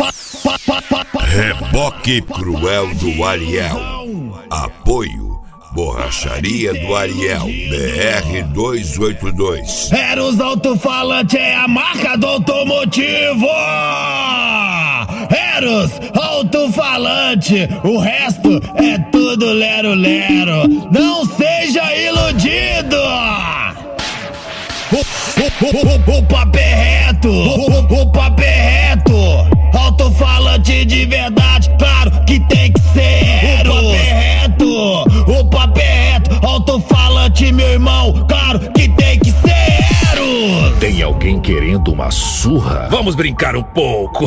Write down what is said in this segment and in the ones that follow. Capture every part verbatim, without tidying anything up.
Reboque Cruel do Ariel. Apoio Borracharia do Ariel. B R duzentos e oitenta e dois. Eros Alto-Falante é a marca do automotivo. Eros Alto-Falante, o resto é tudo lero-lero. Não seja iludido. O, o, o, o papo é reto, o, o papo é reto. Alto-falante de verdade, claro que tem que ser. O papo é reto, o papo é reto. Alto-falante, meu irmão, claro que tem que ser. Tem alguém querendo uma surra? Vamos brincar um pouco.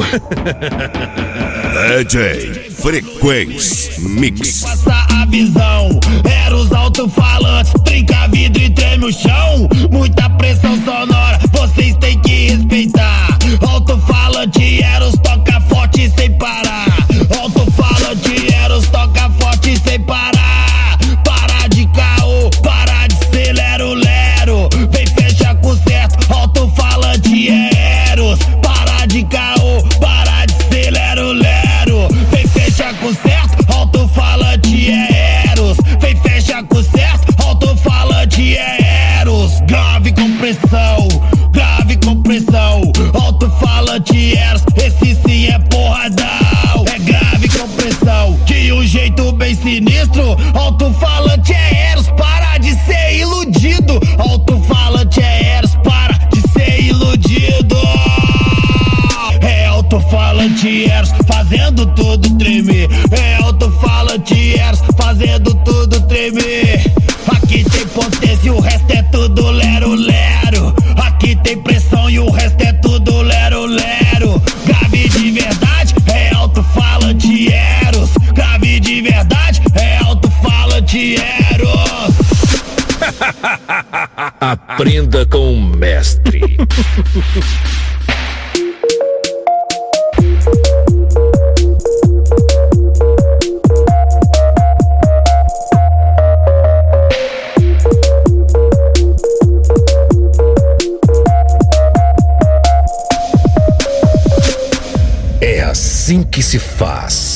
D J Frequência Mix. Passa a visão, Eros Alto-Falantes, trinca vidro e treme o chão. Muita pressão sonora, vocês têm que respeitar. Alto-falante, Eros toca forte sem parar. Alto-falante, Eros toca forte sem parar. Para de caô, para de ser lero-lero. Vem fecha com certo, alto-falante é Eros. Para de caô, para de ser lero-lero. Vem fecha com certo, alto-falante é Eros. Vem fecha com certo, alto-falante é Eros. Grave compressão, grave compressão. Alto-falante Eros, esse sim é porradão. É grave compressão, de um jeito bem sinistro. Alto-falante é Eros, para de ser iludido. Alto-falante é Eros, para de ser iludido. É alto-falante Eros, fazendo tudo tremer. É alto-falante Eros, fazendo tudo tremer. Aqui tem potência e o resto é tudo lero-lero. Aqui tem pressão e o resto é tudo lero-lero. Grave de verdade, é alto-falante Eros. Grave de verdade, é alto-falante Eros. Aprenda com o mestre. É assim que se faz.